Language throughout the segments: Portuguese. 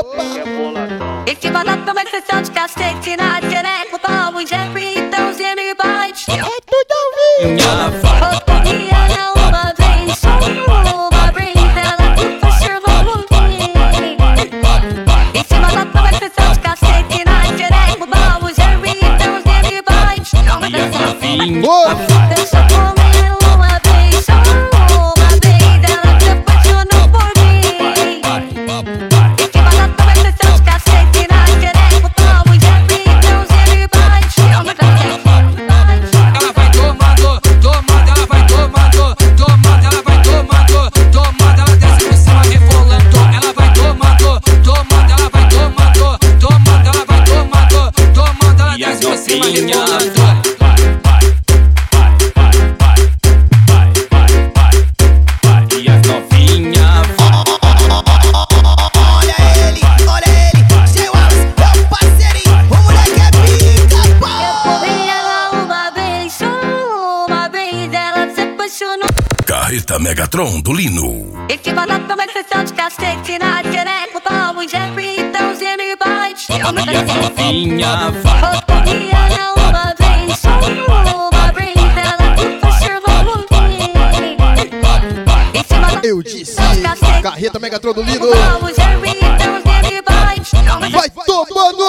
If you want up to make the sound casting tonight, can I put on with Jeffrey, those in your bite? É tudo ouvido. Carreta Megatron do Lino. If you want up to make the sound casting tonight, can I put on with Jeffrey, those in your bite? E as novinha Eu disse, Carreta Megatron do Lino. Vai tomando!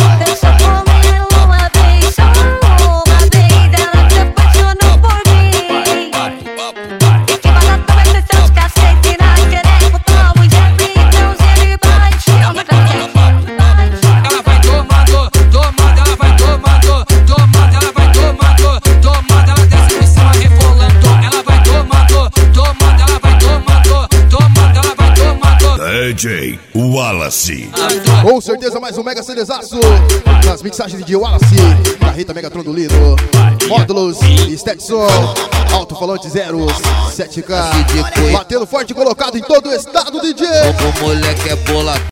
DJ Wallace. Com certeza mais um mega CDzaço nas mixagens de Wallace. Carreta Megatron do Lino. Módulos, Stetson, alto-falante 07K. Batendo forte, colocado em todo o estado, DJ. O moleque é bola.